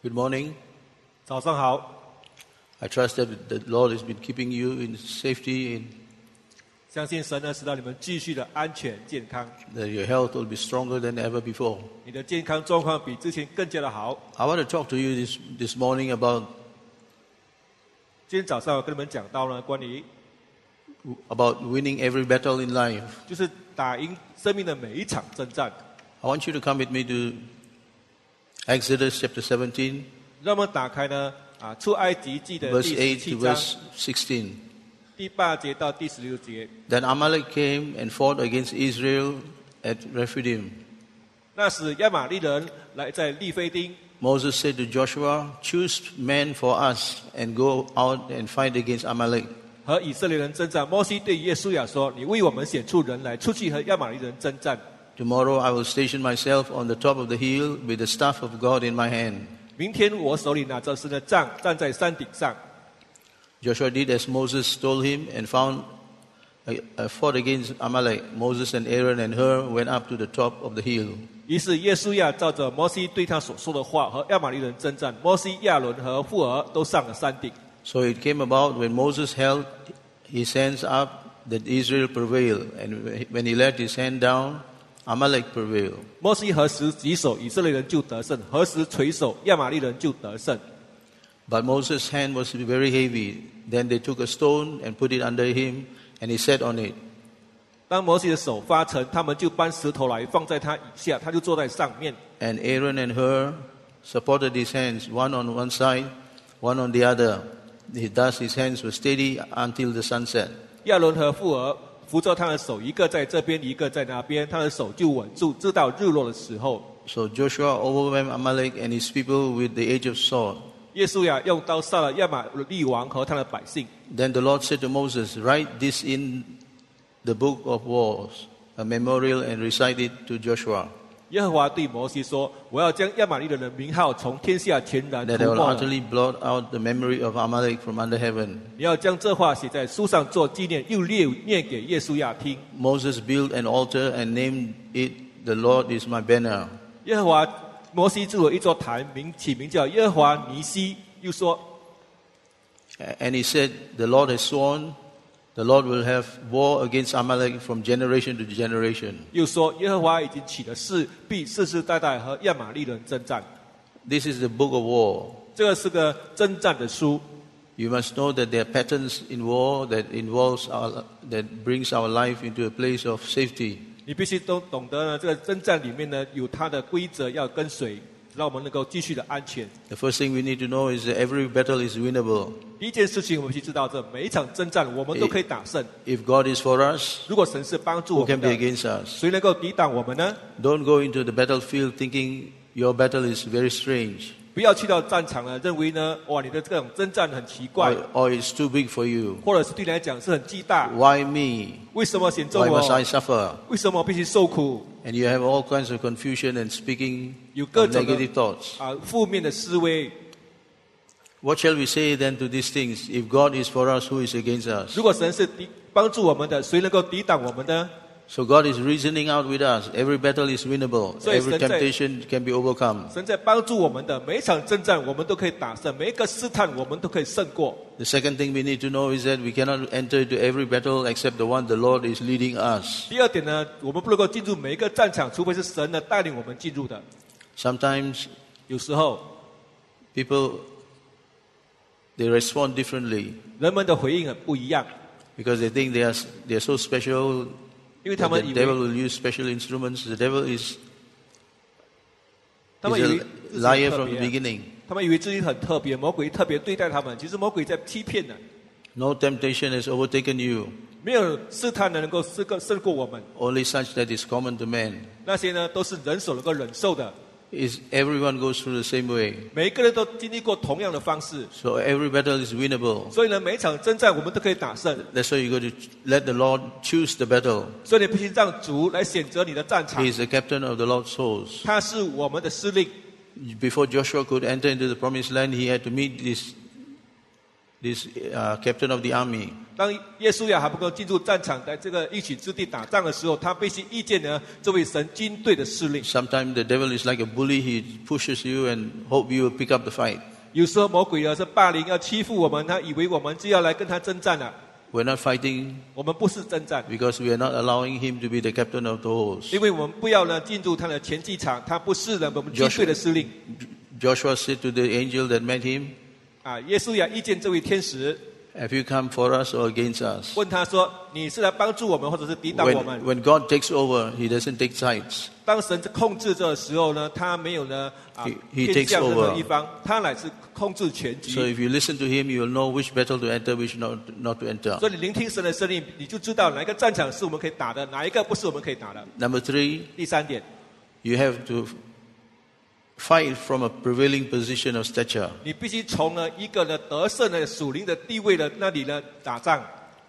Good morning. 早上好， I trust that the Lord has been keeping you in safety and 相信神呢使到你们继续的安全健康， that your health will be stronger than ever before. 你的健康状况比之前更加的好。 I want to talk to you this morning about 今天早上我跟你们讲到呢，关于 winning every battle in life. 就是打赢生命的每一场征战。 I want you to come with me to Exodus chapter 17, 让我们打开呢出埃及记的 verse 第 8 17 to 章 verse 16. 第8节到第16节。 Then Amalek came and fought against Israel at Rephidim. 那时亚玛利人来在利非丁， Moses said to Joshua, "Choose men for us and go out and fight against Amalek." 和以色列人征战。摩西对耶稣亚说：“你为我们选出人来，出去和亚玛利人征战。 Tomorrow I will station myself on the top of the hill with the staff of God in my hand. 明天我手里拿着神的杖，站在山顶上。” Joshua did as Moses told him and fought against Amalek. Moses and Aaron and Hur went up to the top of the hill. 于是耶稣亚照着摩西对他所说的话，和亚玛利人征战。摩西、亚伦和富尔都上了山顶。 So it came about when Moses held his hands up that Israel prevailed, and when he let his hand down, Amalek prevailed. 摩西何时举手，以色列人就得胜；何时垂手，亚玛利人就得胜。 But Moses' hand was very heavy. Then they took a stone and put it under him, and he sat on it. 当摩西的手发沉，他们就搬石头来放在他以下，他就坐在上面。 And Aaron and Hur supported his hands, one on one side, one on the other. Thus his hands were steady until the sunset. 亚伦和富尔扶着他的手，一个在这边，一个在那边，他的手就稳住，直到日落的时候。 So Joshua overwhelmed Amalek and his people with the edge of sword. 耶稣亚用刀杀了亚玛利王和他的百姓。 Then the Lord said to Moses, "Write this in the book of wars, a memorial, and recite it to Joshua, 耶和华对摩西说：“我要将亚玛利人的名号从天下全然 that 涂 I will 抹了。 utterly blot out the memory of Amalek from under heaven." 你要将这话写在书上做纪念，又念给耶稣亚听。 Moses built an altar and named it, "The Lord is my banner." 耶和华摩西筑了一座坛，起名叫耶和华尼西。又说， And he said, "The Lord has sworn, the Lord will have war against Amalek from generation to generation." 又说耶和华已经起了誓，必世世代代和亚玛利人征战。 This is the book of war. 这个是个征战的书。 You must know that there are patterns in war that brings our life into a place of safety. 你必须都懂得呢，这个征战里面呢有它的规则要跟随，让我们能够继续的安全。 The first thing we need to know is that every battle is winnable. 第一件事情，我们必须知道，这每一场征战我们都可以打胜。 If God is for us, 如果神是帮助 who 我 can 们 be 的， against us? 谁能够抵挡我们呢？ Don't go into the battlefield thinking your battle is very strange 不要去到战场了，认为呢，哇，你的这种征战很奇怪， or it's too big for you. 或者是对你来讲是很巨大。 Why me? 为什么选中 Why must I 我？ suffer? 为什么我必须受苦？ And you have all kinds of confusion and speaking 有各 of 种的 negative thoughts. 负面的思维。 What shall we say then to these things? If God is for us, who is against us? 如果神是帮助我们的，谁能够抵挡我们呢？ So God is reasoning out with us. Every battle is winnable. So Every it's the- temptation can be overcome. 神在帮助我们的，每一场征战我们都可以打胜，每一个试探我们都可以胜过。 The second thing we need to know is that we cannot enter into every battle except the one the Lord is leading us. 第二点呢，我们不能够进入每一个战场，除非是神呢带领我们进入的。 Sometimes 有时候 people, they respond differently 人们的回应很不一样， because they think they are so special. 因为他 that 们 the 以 devil 为 will use special instruments. The devil is 他们以为 a 自己 liar 很特 from the 别， beginning. 他们以为自己很特别，魔鬼特别对待他们，其实魔鬼在欺骗人。 No temptation has overtaken you, 没有试探的能够胜过我们， only such that is common to man. 那些呢都是人所能够忍受的。 Is everyone goes through the same way. 每一个人都经历过同样的方式， So every battle is winnable. 所以呢，每一场征战我们都可以打胜。 That's why you got to let the Lord choose the battle. 所以你必须让主来选择你的战场 He，is the captain of the Lord's hosts. 他是我们的司令。 Before Joshua could enter into the promised land, he had to meet this this captain of the army. 当耶稣亚还不够进入战场，在这个应许之地打仗的时候，他必须遇见呢这位神军队的司令。 Sometimes the devil is like a bully. He pushes you and hope you will pick up the fight. 有时候魔鬼呢是霸凌，要欺负我们，他以为我们就要来跟他征战了。 We're not fighting 我们不是征战， because we are not allowing him to be the captain of the host. 因为我们不要呢进入他的拳击场，他不是呢我们军队的司令。 Joshua said to the angel that met him, 耶稣亚遇见这位天使， have you come for us or against us? 问他说：“你是来帮助我们，或者是抵挡我们？” When God takes over, he doesn't take sides. 当神控制这的时候呢，他没有呢 He 偏 takes 向任何 over. 一方，他乃是控制全局。 So if you listen to him, you will know which battle to enter, which not to enter. 所以你聆听神的声音，你就知道哪一个战场是我们可以打的，哪一个不是我们可以打的。 Number 3, 第三点， you have to fight from a prevailing position of stature. 你必须从呢一个呢得胜的属灵的地位的那里呢打仗。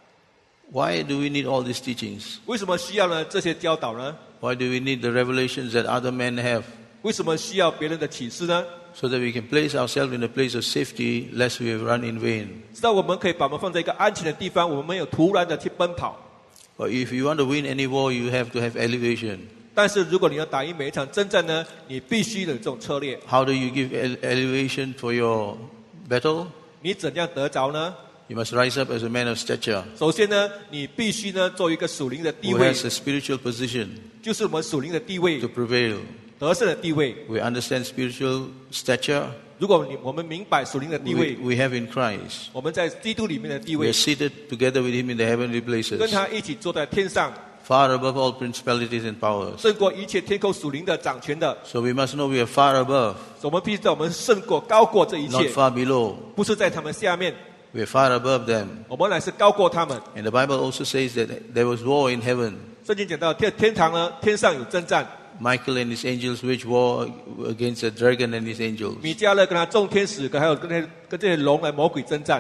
Why do we need all these teachings? 为什么需要呢这些教导呢？ Why do we need the revelations that other men have? 为什么需要别人的启示呢？ So that we can place ourselves in a place of safety, lest we have run in vain. 知道我们可以把我们放在一个安全的地方，我们没有突然的去奔跑。 But if you want to win any war, you have to have elevation. 但是如果你要打赢每一场征战呢，你必须有这种策略。 How do you give elevation for your battle? 你怎样得着呢？ You must rise up as a man of stature, 首先呢，你必须呢做一个属灵的地 who 位， has a spiritual position 就是我们属灵的地位 to，prevail. 得胜的地位。 We understand spiritual stature 如果我们明白属灵的地位， we have in Christ. 我们在基督里面的地 We 位 are，seated together with him in the heavenly 跟 places, 他一起坐在天上， far above all principalities and powers. 胜过一切天空属灵的掌权的。 So we must know we are far above, 我们必须知道我们胜过、高过这一 not 切， far below. 不是在他们下面， We are far above them. 我们乃是高过他们。 And the Bible also says that there was war in heaven. 圣经讲到天堂呢，天上有征战， Michael and his angels wage war against the dragon and his angels. 米迦勒跟他众天使，还有跟这些龙来魔鬼征战。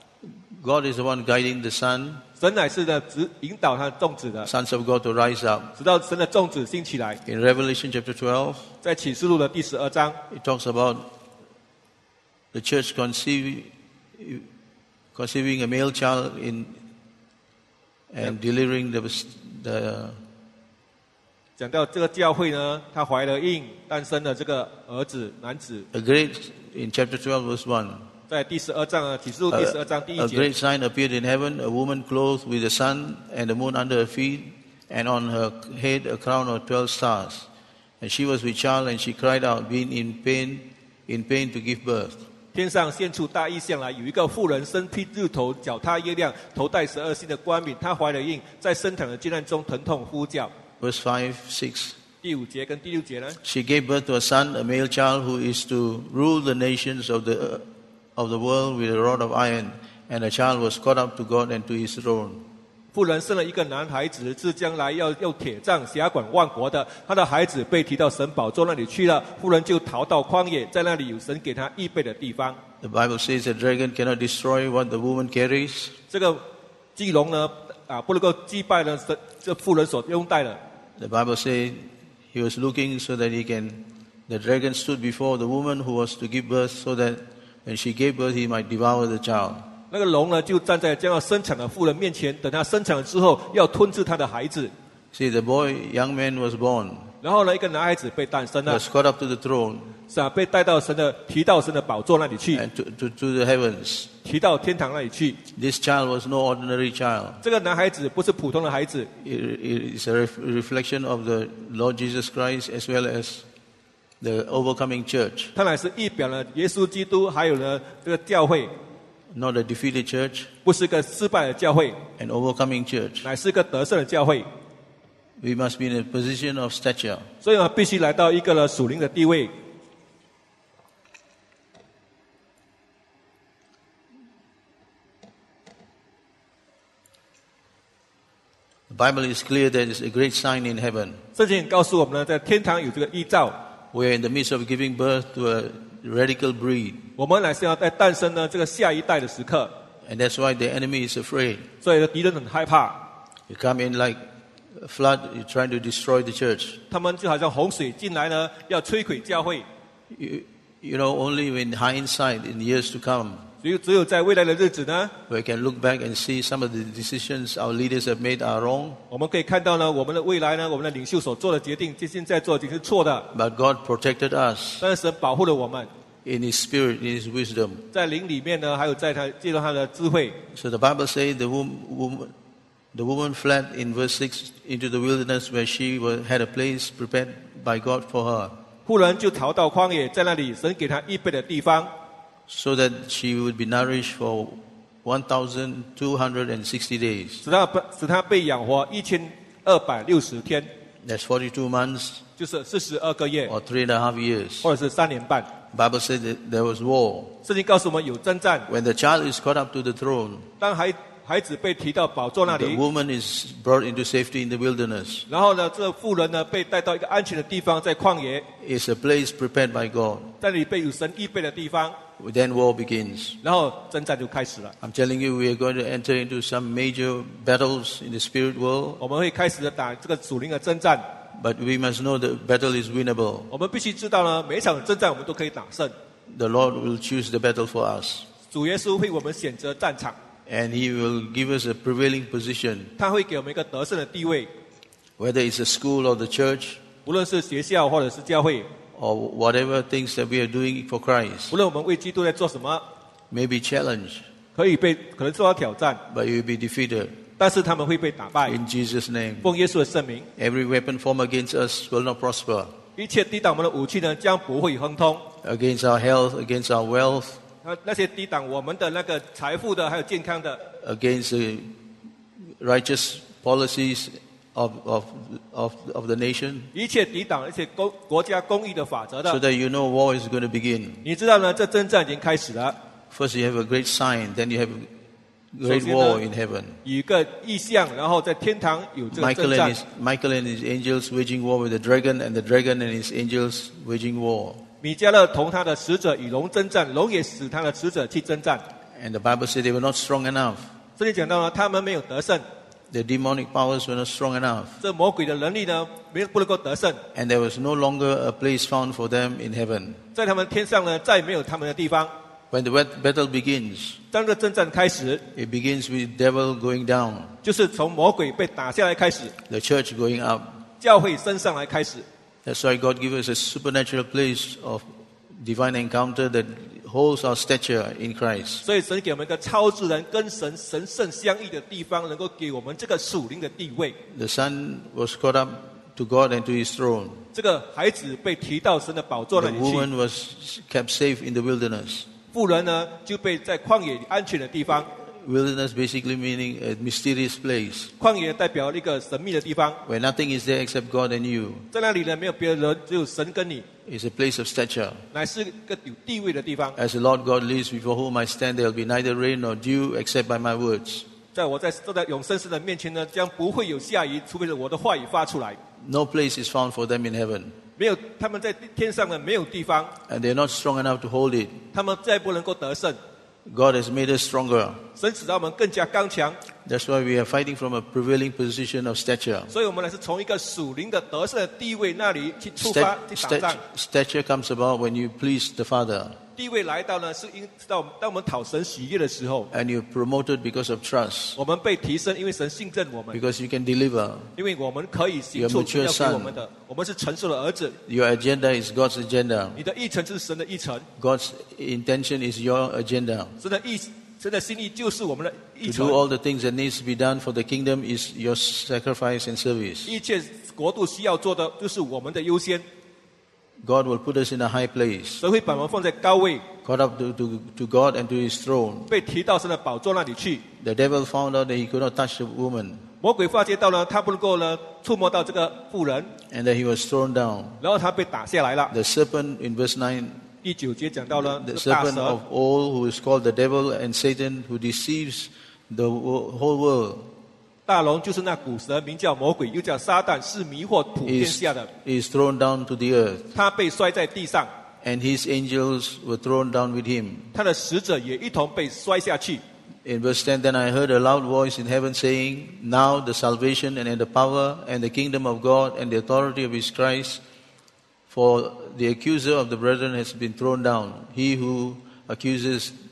God is the one guiding the sun, 神乃是呢引导他的众子的， sons of God to rise up. 直到神的众子兴起来。 In Revelation chapter 12, 在启示录的第12章， it talks about the church conceiving a male child and delivering the 讲到这个教会呢，他怀了孕，诞生了这个儿子男子。 a great in chapter 12 verse 1. 在第12章啊，启示录第12章第 A 1节， great sign appeared in heaven, a woman clothed with the sun and the moon under her feet, and on her head a crown of 12 stars. And she was with child, and she cried out, being in pain to give birth. 天上现出大异象来，有一个妇人身披日头，脚踏月亮，头戴12星的冠冕。她怀了孕，在生产的艰难中疼痛呼叫。 Verse 5, 6. 第5节跟第6节呢， She gave birth to a son, a male child, who is to rule the nations of the world with a rod of iron. And the child was caught up to God and to his throne. 妇人生了一个男孩子，是将来要用铁杖辖管万国的。他的孩子被提到神宝座那里去了，妇人就逃到荒野，在那里有神给他预备的地方。 The Bible says the dragon cannot destroy what the woman carries. 这个祭龙呢，不能够击败呢这妇人所拥戴的。 The Bible says he was looking so that the dragon stood before the woman who was to give birth, so that when she gave birth he might devour the child. 那个龙呢，就站在将要生产的妇人面前，等她生产了之后，要吞吃她的孩子。 See, the young man was born, 然后呢，一个男孩子被诞生了， was caught up to the throne 被带到提到神的宝座那里去， and to the heavens. 提到天堂那里去。 This child was no ordinary child. 这个男孩子不是普通的孩子， It is a reflection of the Lord Jesus Christ as well as the overcoming church, 他乃是预表了耶稣基督，还有呢这个教会， not a defeated church, 不是个失败的教会， an overcoming church. 乃是个得胜的教会。 We must be in a position of stature. 所以呢，必须来到一个呢属灵的地位。 The Bible is clear that there is a great sign in heaven. 圣经告诉我们呢，在天堂有这个预兆， We are in the midst of giving birth to a radical breed. 我们乃是要在诞生呢这个下一代的时刻， And that's why the enemy is afraid. 所以呢敌人很害怕， You come in like a flood, you're trying to destroy the church. 他们就好像洪水进来呢，要摧毁教会。 You know, only in hindsight, in years to come, 所以只有在未来的日子呢， we can look back and see some of the decisions our leaders have made are wrong. 我们可以看到呢，我们的未来呢，我们的领袖所做的决定，现在做已经是错的。 But God protected us 但是神保护了我们， in His Spirit, in His wisdom. 在灵里面呢，还有在他借助他的智慧。 So the Bible says the woman fled in verse 6 into the wilderness where she had a place prepared by God for her, 妇人就逃到旷野，在那里神给她预备的地方， so that she would be nourished for 1,260 days. 使她被养活1260天， That's 42 months 就是42个月， or 3.5 years. 或者是3年半。 The Bible said that there was war. 圣经告诉我们有征战， When the child is caught up to the throne, 当孩子被提到宝座那 the 里， woman is brought into safety in the wilderness. 然后呢，这妇人呢被带到一个安全的地方，在旷野， It's a place prepared by God. 在那里被有神预备的地方， Then war begins. 然后征战就开始了。 I'm telling you, we are going to enter into some major battles in the spirit world, 我们会开始的打这个属灵的征战， but we must know the battle is winnable. 我们必须知道呢，每一场征战我们都可以打胜。 The Lord will choose the battle for us, 主耶稣为我们选择战场， and He will give us a prevailing position, 他会给我们一个得胜的地位， whether it's a school or the church 无论是学校或者是教会， or whatever things that we are doing for Christ 无论我们为基督在做什么， may be challenged, 可能受到挑战， but you will be defeated 但是他们会被打败。 in Jesus' name. 奉耶稣的圣名， Every weapon formed against us will not prosper. 一切抵挡我们的武器呢，将不会亨通。 Against our health, against our wealth, 那些抵挡我们的那个财富的，还有健康的， against the righteous policies of the nation, 一切抵挡一些国家公义的法则 so 的。 that you know war is going to begin. 你知道呢，这征战已经开始了。 First you have a great sign, then you have a great 首先呢， war in heaven. 有一个意象，然后在天堂有这个征 Michael 战 and his angels waging war with the dragon, and the dragon and his angels waging war. 米迦勒同他的使者与龙征战，龙也使他的使者去征战。 And the Bible said they were not strong enough. 这里讲到呢，他们没有得胜， The demonic powers were not strong enough. 这魔鬼的能力呢，不能够得胜， And there was no longer a place found for them in heaven. 在他们天上呢，再没有他们的地方。 When the battle begins, 当这征战开始， it begins with devil going down, 就是从魔鬼被打下来开始， the church going up. 教会升上来开始。 That's why God gives us a supernatural place of divine encounter that holds our stature in Christ. 所以神给我们一个超自然跟神神圣相遇的地方，能够给我们这个属灵的地位。 The Son was caught up to God and to His throne. 这个孩子被提到神的宝座那 The 里去， woman was kept safe in the wilderness. 妇人呢就被在旷野安全的地方。 Wilderness basically meaning a mysterious place 旷野代表一个神秘的地方， where nothing is there except God and you. 在那里呢没有别人，只有神跟你， It's a place of stature. 乃是一个有地位的地方。 As the Lord God lives before whom I stand, there will be neither rain nor dew except by my words. 在我在坐在永生神的面前呢，将不会有下雨，除非是我的话语发出来。 No place is found for them in heaven. 没有，他们在天上呢没有地方， And they're not strong enough to hold it. 他们再不能够得胜。 God has made us stronger. 神使到我们更加刚强， That's why we are fighting from a prevailing position of stature. 所以我们乃是从一个属灵的得胜的地位那里去出发去打仗。 Stature comes about when you please the Father 地位来到呢，是因知道当我们讨神喜悦的时候， and you're promoted because of trust, 我们被提升，因为神信任我们， because you can deliver. 因为我们可以行出 You're a mature 神要给我们的，我们是成熟的儿子。 Your agenda is God's agenda. 你的议程就是神的议程， God's intention is your agenda. 神的心意就是我们的议 To 程 do。all the things that needs to be done for the kingdom is your sacrifice and service. 一切国度需要做的，就是我们的优先。 God will put us in a high place, 神会把我们放在高位， caught up to God and to His throne. 被提到神的宝座那里去。 The devil found out that he could not touch the woman 魔鬼发觉到呢，他不能够呢触摸到这个妇人， and that he was thrown down. 然后他被打下来了。 The serpent in verse 9, 第9节讲到了 the 这个大 serpent 蛇 of，old who is called the devil and Satan, who deceives the whole world, 大龙就是那古蛇，名叫魔鬼，又叫撒旦，是迷惑普天下的。 is thrown down to the earth, 他被摔在地上， and his angels were thrown down with him. 他的使者也一同被摔下去。 In verse 10, then I heard a loud voice in heaven saying, Now the salvation and the power and the kingdom of God and the authority of His Christ, for the accuser of the brethren has been thrown down, he who accuses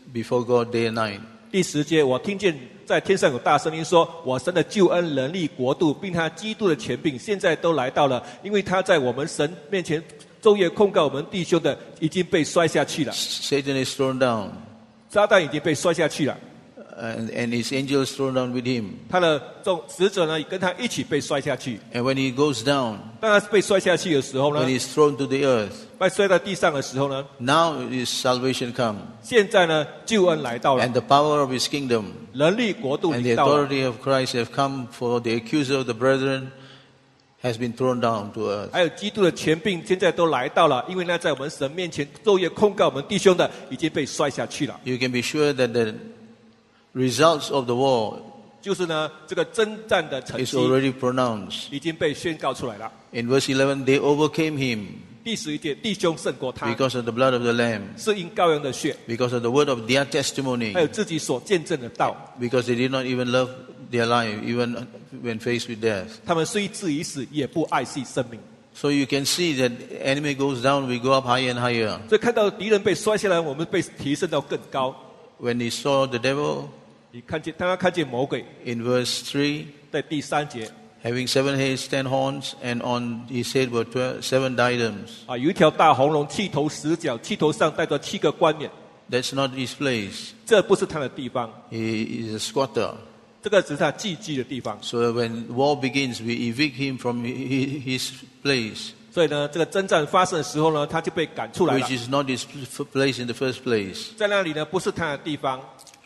before God day and night. 第10节，我听见在天上有大声音说：“我神的救恩、能力、国度，并他基督的权柄，现在都来到了，因为他在我们神面前昼夜控告我们弟兄的，已经被摔下去了。 Satan is thrown down, 撒旦已经被摔下去了， and his angels thrown down with him. 他的使者呢，也跟他一起被摔下去。 And when he goes down, 当他被摔下去的时候呢 when，he's thrown to the earth, 被摔到地上的时候呢， now his salvation come, 现在呢，救恩来到了， and the power of his kingdom 能力国度 and 临 the 到了， authority of Christ have come, for the accuser of the brethren has been thrown down to earth. 还有基督的权柄，现在都来到了，因为呢，在我们神面前昼夜控告我们弟兄的，已经被摔下去了。 You can be sure that the results of the war 就是呢，这个征战的成 is 绩 already pronounced. 已经被宣告出来了。 In verse 11, they overcame him 第11节，弟兄胜过他， because of the blood of the Lamb, 是因羔羊的血， because of the word of their testimony, 还有自己所见证的道。 because they did not even love their life, even when faced with death. 他们虽至于死，也不爱惜生命。 So you can see that enemy goes down, we go up higher and higher. 所以看到敌人被摔下来，我们被提升到更高。 When he saw the devil, 你看见，当他看见魔鬼， in verse 3, 在第3节 having 7 heads, 10 horns, and on his head were 7 diadems. 啊，有一条大红龙，气头10角，气头上戴着7个冠冕。 That's not his place. 这不是他的地方， He is a squatter. 这个只是他寄居的地方。 So when war begins, we evict him from his place, 所以呢，这个征战发生的时候呢，他就被赶出来了 which。is not his place in the first place. 在那里呢，不是他的地方。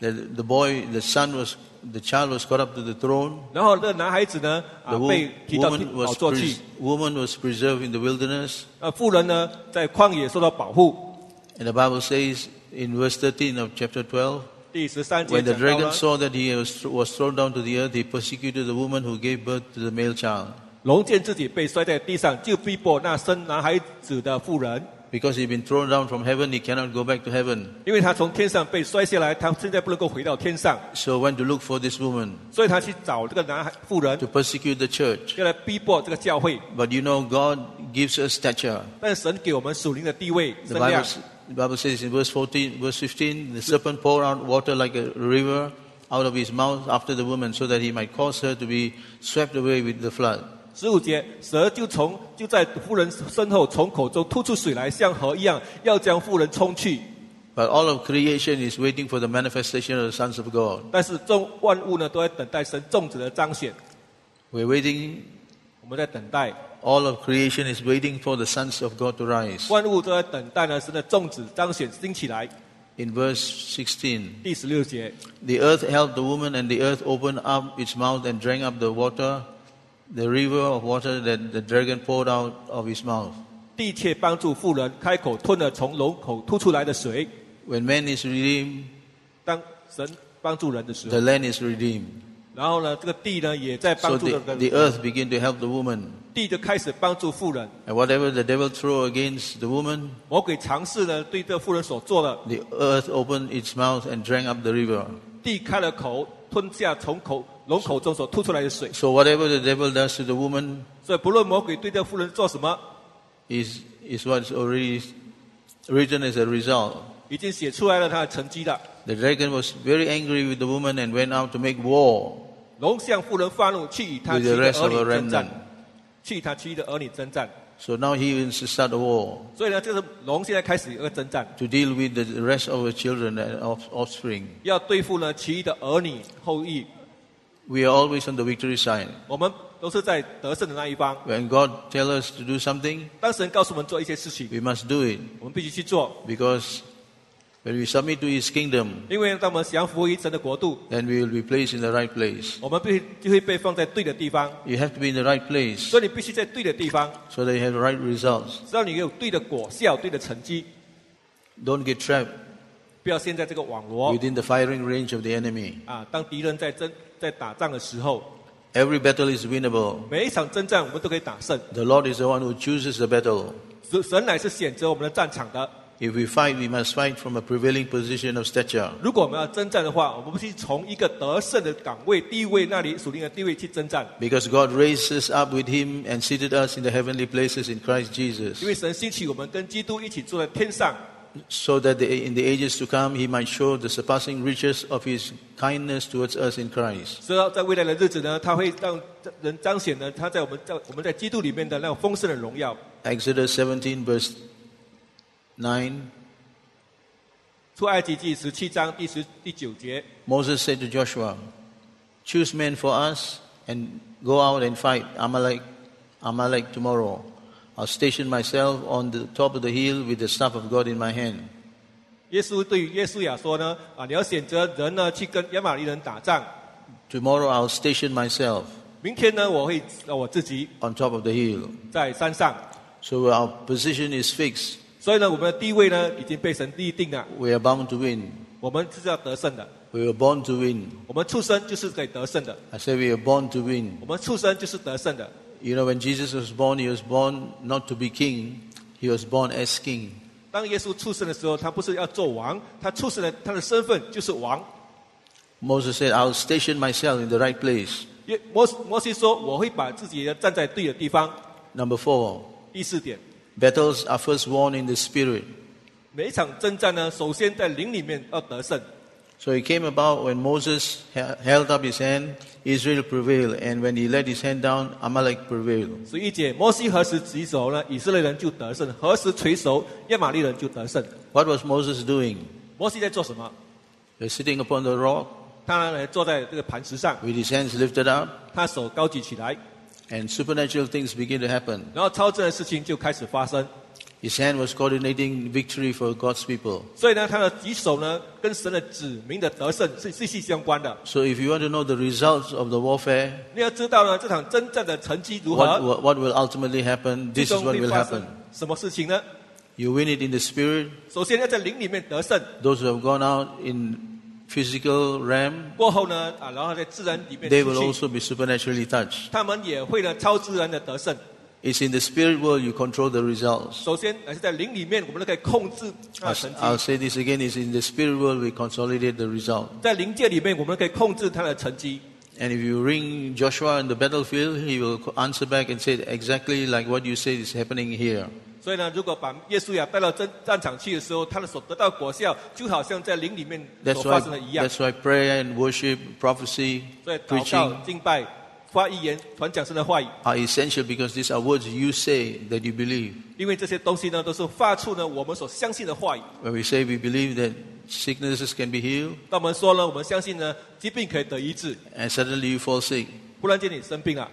The child was caught up to the throne. 然后这个男孩子呢， The 被提到 woman 宝座去。 woman was preserved in the wilderness. 妇人呢，在旷野受到保护。 And the Bible says in verse 13 of chapter 12, 第13节 when the 讲到 dragon 呢， saw that he was thrown down to the earth, he persecuted the woman who gave birth to the male child. 龙见自己被摔在地上，就逼迫那生男孩子的妇人， Because he'd been thrown down from heaven, he cannot go back to heaven. 因为他从天上被摔下来，他现在不能够回到天上， So went to look for this woman 所以他去找这个妇人， to persecute the church. 要来逼迫这个教会。 But you know, God gives us stature. 但是神给我们属灵的地位、 The 身量。 Bible says in verse 15, the serpent poured out water like a river out of his mouth after the woman, so that he might cause her to be swept away with the flood. 15节，蛇就在妇人身后从口中吐出水来，像河一样，要将妇人冲去。 But all of creation is waiting for the manifestation of the sons of God. 但是众万物呢，都在等待神种子的彰显。 We're waiting, 我们在等待， all of creation is waiting for the sons of God to rise. 万物都在等待呢，神的种子彰显兴起来。 In verse 16, 第16节， the earth held the woman, and the earth opened up its mouth and drank up the water, the river of water that the dragon poured out of his mouth. 地却帮助妇人开口吞了从龙口吐出来的水。 When man is redeemed, 当神帮助人的时 the 候， land is redeemed. 然后呢，这个地呢也在 So 帮助 the 人， earth began to help the woman. 地就开始帮助妇人。 And whatever the devil threw against the woman, 魔鬼尝试呢对这妇人所做的， the earth opened its mouth and drank up the river. 地开了口，吞下从龙口中所吐出来的水。 So whatever the devil does to the woman 所以不论魔鬼对这妇人做什么， is what's already written as a result. 已经写出来了他的成绩了。 The dragon was very angry with the woman and went out to make war 龙向妇人发怒，去与他 with 妻 the 的 rest 儿 of 女 her 征战 remnant.， 去与他妻的儿女征战。 So now he wants to start a war 所以呢，这个龙现在开始有个征战， to deal with the rest of her children and offspring. 要对付呢其余的儿女后裔。 We are always on the victory side. 我们都是在得胜的那一方。 When God tells us to do something, 当神告诉我们做一些事情， we must do it. 我们必须去做， Because when we submit to His kingdom, 因为当我们降服于神的国度， then we will be placed in the right place. 我们就会被放在对的地方。 You have to be in the right place 所以你必须在对的地方， so that you have the right results. 让你有对的果效、对的成绩， Don't get trapped 不要陷在这个网罗 within the firing range of the enemy. 啊！当敌人在打仗的时候， Every battle is winnable. 每一场征战我们都可以打胜。 The Lord is the one who chooses the battle. 神乃是选择我们的战场的。 If we fight, we must fight from a prevailing position of stature. 如果我们要征战的话，我们必须从一个得胜的岗位、地位那里属灵的地位去征战。 Because God raised us up with Him and seated us in the heavenly places in Christ 因 Jesus. 为神兴起我们跟基督一起坐在天上， so that in the ages to come he might show the surpassing riches of his kindness towards us in Christ. 所以在未来的日子呢，他会让人彰显呢，他在我们在基督里面的那种丰盛的荣耀。 Exodus 17 verse 9. 出埃及记17章第9节。 Moses said to Joshua, "Choose men for us and go out and fight Amalek tomorrow. I'll station myself on the top of the hill with the staff of God in my hand." 耶稣对于约书亚说呢，你要选择人呢去跟亚玛力人打仗。 Tomorrow I'll station myself 明天呢，我会我自己 on top of the hill. 在山上。 So our position is fixed. 所以呢，我们的地位呢已经被神立定了。 We are bound to win. 我们是要得胜的。 We were born to win. 我们出生就是可以得胜的。 I say we are born to win. 我们出生就是得胜的。 You know, when Jesus was born, he was born not to be king. He was born as king. 当耶稣出生的时候，他不是要做王，他出生的他的身份就是王。 Moses said, "I'll station myself in the right place." 摩西说：“我会把自己站在对的地方。” Number 4, 第4点， battles are first won in the spirit. 每一场征战呢，首先在灵里面要得胜。 So it came about when Moses held up his hand, Israel prevailed, and when he let his hand down, Amalek prevailed. 11节，摩西何时举手呢，以色列人就得胜；何时垂手，亚玛力人就得胜。 What was Moses doing? 摩西在做什么？ He was sitting upon the rock 他呢坐在这个磐石上， with his hands lifted up, 他手高举起来， and supernatural things began to happen. 然后超自然的事情就开始发生。 His hand was coordinating victory for God's people. 所以呢，他的举手呢，跟神的指明的得胜是息息相关的。 So if you want to know the results of the warfare, 你要知道呢，这场征战的成绩如何？ what will ultimately happen, 最 this is 终 what 会 will 发生 happen. 什么事情呢？ You win it in the spirit. 首先要在灵里面得胜， Those who have gone out in physical realm, 过后呢，然后在自然里面 they will 出去， also be supernaturally touched. 他们也会呢超自然的得胜。 It's in the spirit world you control the results. 首先还是在灵里面，我们都可以控制它的成绩。 I'll say this again, it's in the spirit world we consolidate the result. 在灵界里面，我们可以控制它的成绩。 And if you ring Joshua in the battlefield, he will answer back and say exactly like what you said is happening here. 所以呢，如果把耶稣亚带到战场去的时候，他的所得到果效，就好像在灵里面所 That's 发 why, 生的一样。 that's why prayer and worship, prophecy, 所以祷 preaching 告、敬拜、发预言、传讲神的话语， are essential because these are words you say that you believe. 因为这些东西呢，都是发出呢我们所相信的话语。 When we say we believe that sicknesses can be healed, 当我们说呢，我们相信呢，疾病可以得医治， and suddenly you fall sick, 忽然间你生病了，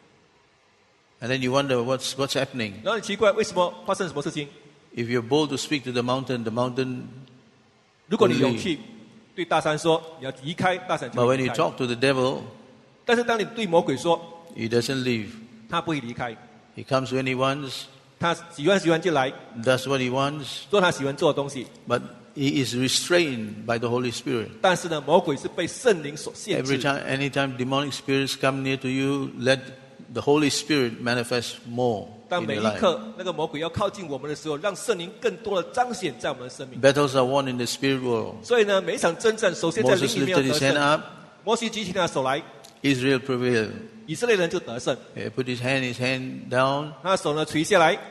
and then you wonder what's happening. 然后你奇怪为什么发生什么事情？ If you're bold to speak to the mountain 如果你勇气对大山说你要离开，大山就 but 会 when 离 you 开。 talk to the devil, 但是当你对魔鬼说， he doesn't leave. 他不会离开， He comes when he wants, 他喜欢就来， does what he wants, 做他喜欢做的东西。 but he is restrained by the Holy Spirit. 但是呢，魔鬼是被圣灵所限 Every 制。 anytime demonic spirits come near to you, let the Holy Spirit manifest more 当 in 每 your 一 life. 刻那个魔鬼要靠近我们的时候，让圣灵更多的彰显在我们的生命。 Battles are won in the spirit world. 所以呢，每一场征战，首先在灵 Moses 里面要 lifted 得 his hand 胜。 up, 摩西举起他的手来， Israel prevailed. 以色列人就得胜。 He put his hand down, 他的手呢垂下来，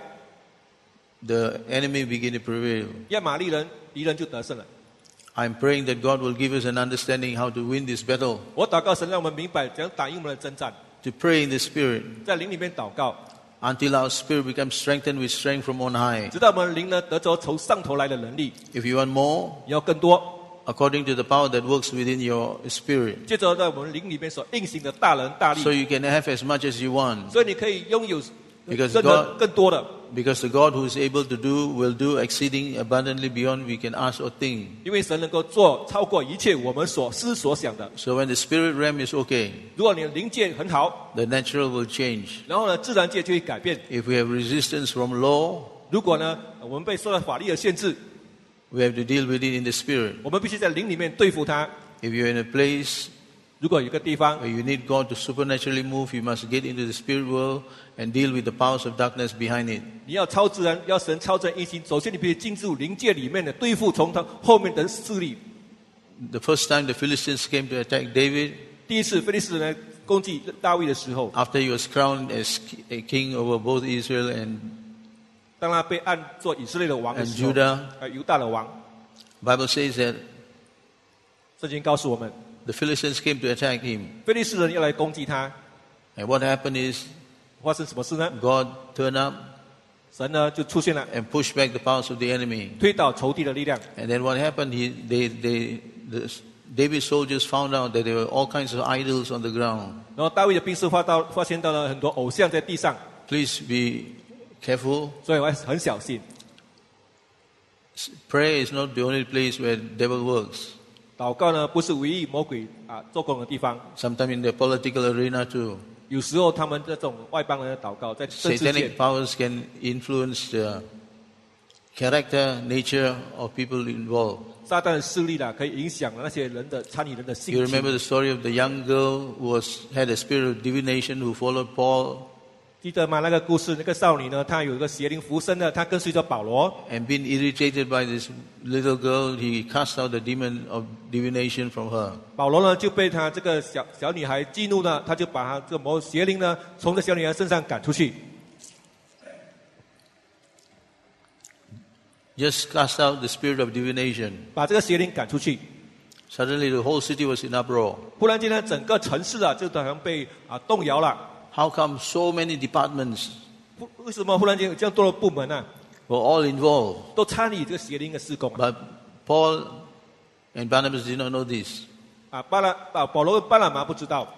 the enemy began to prevail. 亚玛力人敌人就得胜了。 I'm praying that God will give us an understanding how to win this battle, 我祷告神让我们明白怎样打赢我们的征战， to pray in the spirit 在灵里面祷告， until our spirit becomes strengthened with strength from on high. 直到我们灵呢得着从上头来的能力。 If you want more, 你要更多， according to the power that works within your spirit, 接着在我们灵里面所运行的大能大力， so you can have as much as you want. 所以你可以拥有 Because 真的更多的。 Because the God who is able to do will do exceeding abundantly beyond we can ask or think. 因为神能够做超过一切我们所思所想的。 So when the spirit realm is okay, 如果你的灵界很好， the natural will change. 然后呢，自然界就会改变。 If we have resistance from law, 如果呢，我们被受到法律的限制， we have to deal with it in the spirit. 我们必须在灵里面对付它。 If you're in a place 如果有一个地方 where you need God to supernaturally move, you must get into the spirit world and deal with the powers of darkness behind it. 你要超自然，要神超自然运行，首先你必须进入灵界里面的对付从他后面的势力。 The first time the Philistines came to attack David, 第一次非利士人攻击大卫的时候， after he was crowned as a king over both Israel and 当他被按做以色列的王的 and 时候， Judah. 犹大的王， Bible says that 圣经告诉我们， the Philistines came to attack him. 非利士人要来攻击他， And what happened is 发生什么事呢？ God turned up 神呢就出现了， and pushed back the powers of the enemy. 推倒仇敌的力量。 And then what happened? David's soldiers found out that there were all kinds of idols on the ground. 然后大卫的兵士发现到了很多偶像在地上， Please be careful. 所以我很小心。 Prayer is not the only place where devil works. 祷告呢不是唯一魔鬼做工的地方， Sometimes in the political arena too. 有时候他们这种外邦人的祷告在政治界 Satanic powers can influence the character, nature of people involved. 撒旦的势力啦，可以影响那些人的参与人的性 You 情。 remember the story of the young girl who had a spirit of divination who followed Paul 记得吗？那个故事，那个少女呢，她有一个邪灵附身的，她跟随着保罗。 and being irritated by this little girl, he cast out the demon of divination from her. 保罗呢就被她这个小女孩激怒了，他就把她这个邪灵呢从这小女孩身上赶出去。 Just cast out the spirit of divination. 把这个邪灵赶出去。 Suddenly the whole city was in uproar. 忽然间呢，整个城市就好像被动摇了。 How come so many departments 为什么忽然间有这样多的部门呢？ were all involved? 都参与这个邪灵的施工 But Paul and Barnabas did not know this. 保罗跟巴拿马不知道。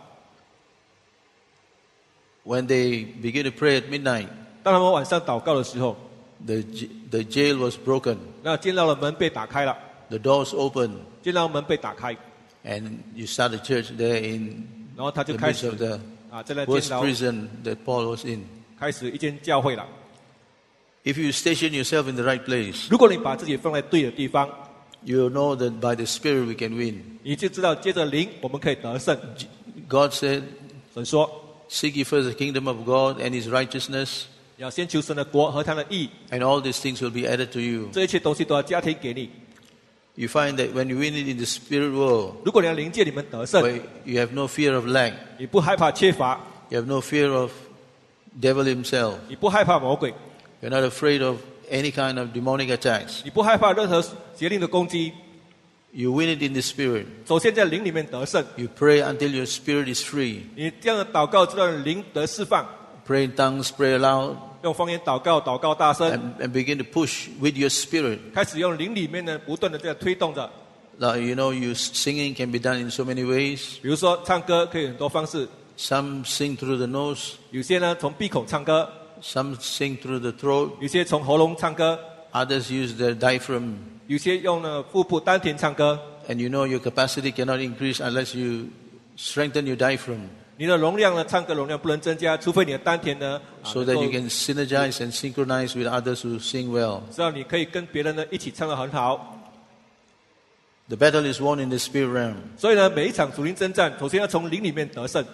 When they began to pray at midnight, 当他们晚上祷告的时候， the jail was broken. 那监牢的门被打开了， The doors opened, 监牢门被打开， and you start a church there in 然后他就 the 开 midst 始 of the 在那 worst 监牢 prison that Paul was in. 开始一间教会了。 If you station yourself in the right place, 如果你把自己放在对的地方， you will know that by the Spirit we can win. 你就知道接着灵我们可以得胜。 God said, 神说 seek ye first the kingdom of God and his righteousness, 要先求神的国和他的义， and all these things will be added to you. 这一切东西都要加添给你。 You find that when you win it in the spirit world, 如果你要灵界你们得胜， where you have no fear of lack, 你不害怕缺乏， you have no fear of devil himself, 你不害怕魔鬼， you're not afraid of any kind of demonic attacks. 你不害怕任何邪灵的攻击。 You win it in the spirit. 首先在灵里面得胜， You pray until your spirit is free. 你这样的祷告，知道灵得释放， Pray in tongues, pray aloud, 用方言祷告，祷告大声， and begin to push with your spirit. 开始用灵里面呢不断的这样推动着。 Now, you know, singing can be done in so many ways. 比如说唱歌可以很多方式， Some sing through the nose, 有些呢从闭口唱歌， some sing through the throat, 有些从喉咙唱歌， others use their diaphragm. 有些用腹部丹田唱歌。 And you know your capacity cannot increase unless you strengthen your diaphragm 你的容量呢，唱歌容量不能增加，除非你的丹田呢， so that you can synergize and synchronize with others who sing well. 知道你可以跟别人呢一起唱得很好。 The battle is won in the spirit realm. 所以呢，每一场属灵征战，首先要从灵里面得胜。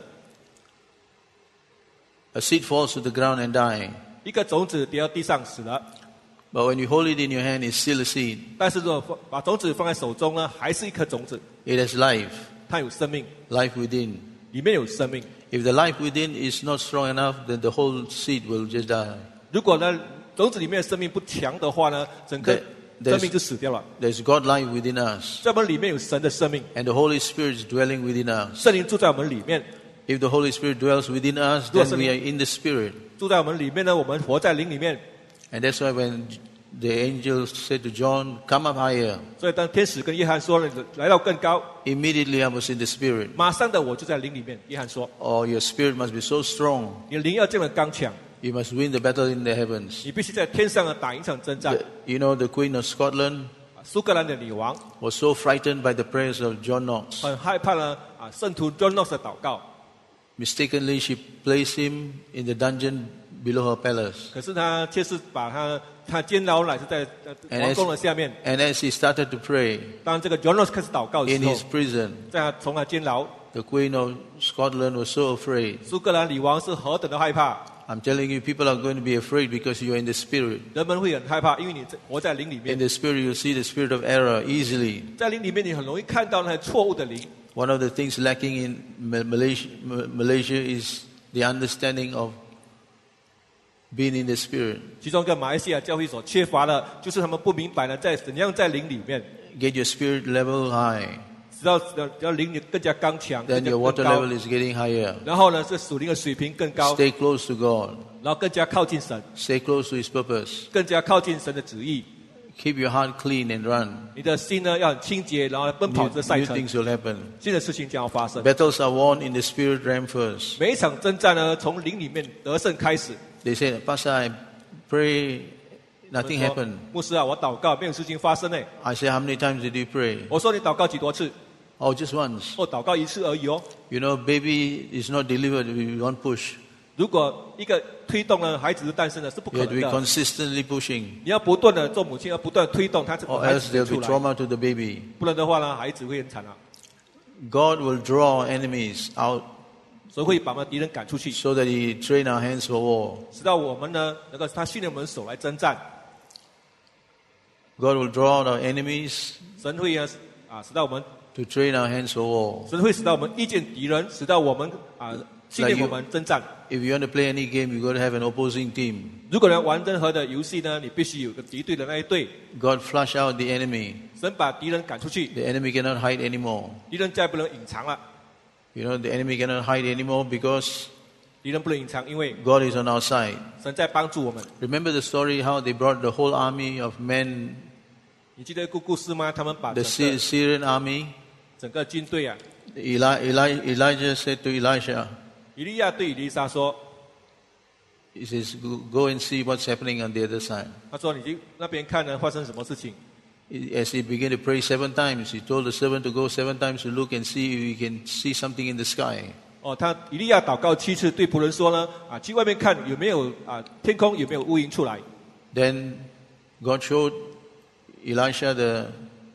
A seed falls to the ground and die. 一个种子跌到地上死了， But when you hold it in your hand, it's still a seed. 但是如果把种子放在手中呢，还是一颗种子， It has life, 它有生命， life within. 里面有生命。 If the life within is not strong enough, then the whole seed will just die. 如果呢种子里面的生命不强的话呢，整个生命就死掉了。 There's God life within us, 在我们里面有神的生命， and the Holy Spirit is dwelling within us. 圣灵住在我们里面， If the Holy Spirit dwells within us, then we are in the Spirit. 住在我们里面呢，我们活在灵里面。 And that's why when the angel said to John, "Come up higher," 所以当天使跟约翰说来到更高， immediately I was in the Spirit. 马上的我就在灵里面。约翰说， Oh, your spirit must be so strong. 你的灵要这样的刚强， You must win the battle in the heavens. 你必须在天上呢打一场征战。 You know, the Queen of Scotland 苏格兰的女王 was so frightened by the prayers of John Knox. 很害怕呢圣徒 John Knox 的祷告， Mistakenly, she placed him in the dungeon below her palace. 可是他却是把他监牢乃是在王宫的下面。 And as he started to pray 当这个 John Knox 开始祷告的 in 时候 his，prison, 在他从他监牢， the Queen of Scotland was so afraid. 苏格兰女王是何等的害怕。 I'm telling you, people are going to be afraid because you are in the Spirit. 人们会很害怕，因为你活在灵里 In 面， the Spirit, you see the spirit of error easily. 在灵里面你很容易看到那些错误的灵。 One of the things lacking in Malaysia is the understanding of being in the Spirit. 其中一个马来西亚教会所缺乏的，就是他们不明白呢，在怎样在灵里面， Get your spirit level high. 使到灵里更加刚强， Then 更加 your 更 water 高。 level is getting higher. 然后呢，这属灵的水平更高， Stay close to God. 然后更加靠近神， Stay close to His purpose. 更加靠近神的旨意。 Keep your heart clean and run. 你的心呢要很清洁，然后奔 New, 跑这赛 new 程， things will happen. 新的事情将要发生。 Battles are won in the spirit realm first. 每一场征战呢，从灵里面得胜开始。 They say, Pastor, I pray, nothing 我说 happened. 牧师啊，我祷告没有事情发生呢。 I say, how many times did you pray? 我说你祷告几多次？ Oh, just once. 我祷告一次而已哦。 You know, baby is not delivered with one push. 如果一个推动呢，孩子的诞生呢是不 You 可 have to 能 be 的。 consistently pushing. 你要不断的做母亲，要不断地推动他这个 Or 孩 else 子 there 出 will be 来， trauma to the baby. 不然的话呢，孩子会很惨啊。 God will draw enemies out 所以会把我们敌人赶出去， so that He train our hands for war. 使到我们呢能够他训练我们手来征战。 God will draw out our enemies 神会使到我们， to train our hands for war. 神会使到我们遇见敌人，使到我们训练我们征战。 If you want to play any game, you got to have an opposing team. 如果要玩任何的游戏呢，你必须有个敌对的那一队。 God flush out the enemy. 神把敌人赶出去， The enemy cannot hide anymore. 敌人再不能隐藏了。 You know, the enemy cannot hide anymore because 敌人不能隐藏，因为 God is on our side. 神在帮助我们。 Remember the story how they brought the whole army of men, 你记得一个故事吗？他们把 the 整 Syrian army. 个军队啊， Elijah said to Elisha, 以利亚对以利沙说 he says, go and see what's happening on the other side. 他说你去那边看呢，发生什么事情？ As he began to pray 7 times, he told the servant to go 7 times to look and see if he can see something in the sky. 哦，以利亚祷告7次，对仆人说呢，去外面看有没有天空有没有乌云出来。 Then God showed Elisha the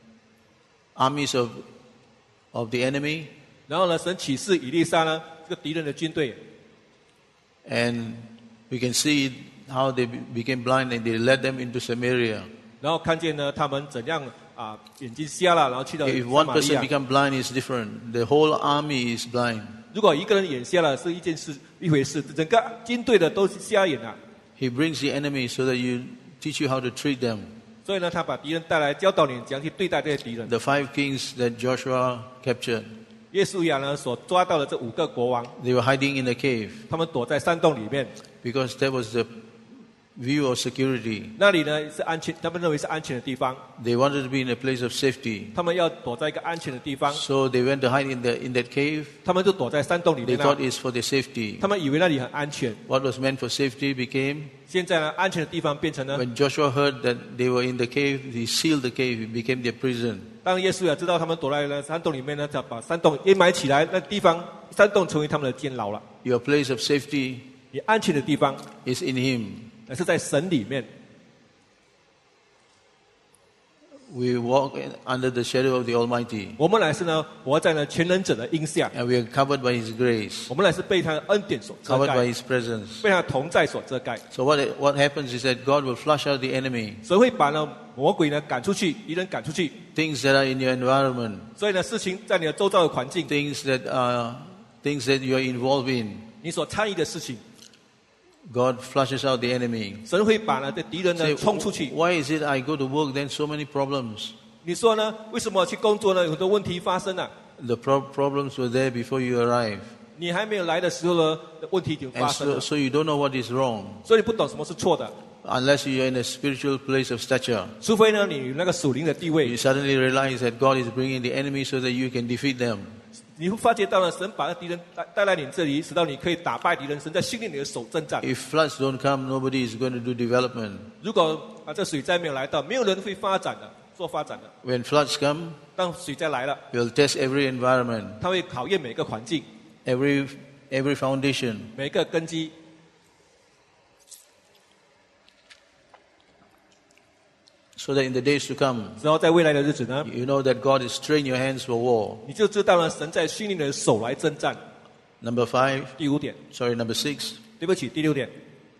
armies of the enemy, 然后呢，神启示以利沙呢，这个敌人的军队， and we can see how they became blind and they led them into Samaria. 然后看见呢他们怎样眼睛瞎了，然后去到 If 撒 one 玛利 person 亚。 become blind, it's different. The whole army is blind. 如果一个人眼瞎了是一回事，整个军队的都是瞎眼了。 He brings the enemy so that you teach you how to treat them. 所以呢，他把敌人带来，教导你怎样去对待这些敌人。 The 5 kings that Joshua captured, 耶稣亚呢所抓到的这5个国王， they were hiding in the cave 他们躲在山洞里面， because that was the view of security. 那里呢是安全，他们认为是安全的地方， They wanted to be in a place of safety. 他们要躲在一个安全的地方， So they went to hide in that cave. 他们就躲在山洞里 They 面 thought 啊， it's for their safety. 他们以为那里很安全。 What was meant for safety became, 现在呢，安全的地方变成呢， when Joshua heard that they were in the cave, he sealed the cave. It became their prison. 当耶稣亚知道他们躲在山洞里面呢，就把山洞掩埋起来，那地方山洞成为他们的监牢了。 Your place of safety 你安全的地方， is in Him. 乃是在神里面。 We walk under the shadow of the Almighty, 我们乃是呢，活在呢全能者的荫下， and we are covered by His grace, 我们乃是被他的恩典所遮 covered by 盖， His presence. 被他的同在所遮盖。 So what happens is that God will flush out the enemy, 神会把呢魔鬼呢赶出去，敌人赶出去。 things that are in your environment, 所以呢，事情在你的周遭的环境， things that you are involved in. 你所参与的事情， God flushes out the enemy. 神会把呢这敌人呢 Say, 冲出去。 why is it I go to work then so many problems? 你说呢？为什么去工作呢？有很多问题发生啊！ The problems were there before you arrived, 你还没有来的时候呢，问题就发 and 生了。 so you don't know what is wrong 所以你不懂什么是错的， unless you are in a spiritual place of stature. 除非呢你有那个属灵的地位 You，suddenly realize that God is bringing the enemy so that you can defeat them. 你会发觉到了神把那敌人带来你这里，使到你可以打败敌人。神在训练你的手征战。 If floods don't come, nobody is going to do development. 如果这水灾没有来到，没有人会发展的，做发展的。 When floods come, 当水灾来了， we'll test every environment, 它会考验每个环境、 every foundation. 每个根基。 So that in the days to come, 然后在未来的日子呢， you know that God is training your hands for war. 你就知道了神在训练你的手来征战。 Number 5, 第5点， number 6. 对不起，第6点，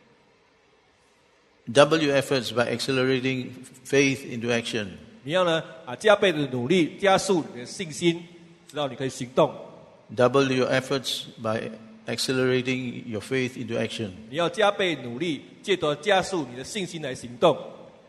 Double your efforts by accelerating faith into action. 你要呢加倍的努力，加速你的信心，直到你可以行动。 Double your efforts by accelerating your faith into action. 你要加倍努力，借着加速你的信心来行动。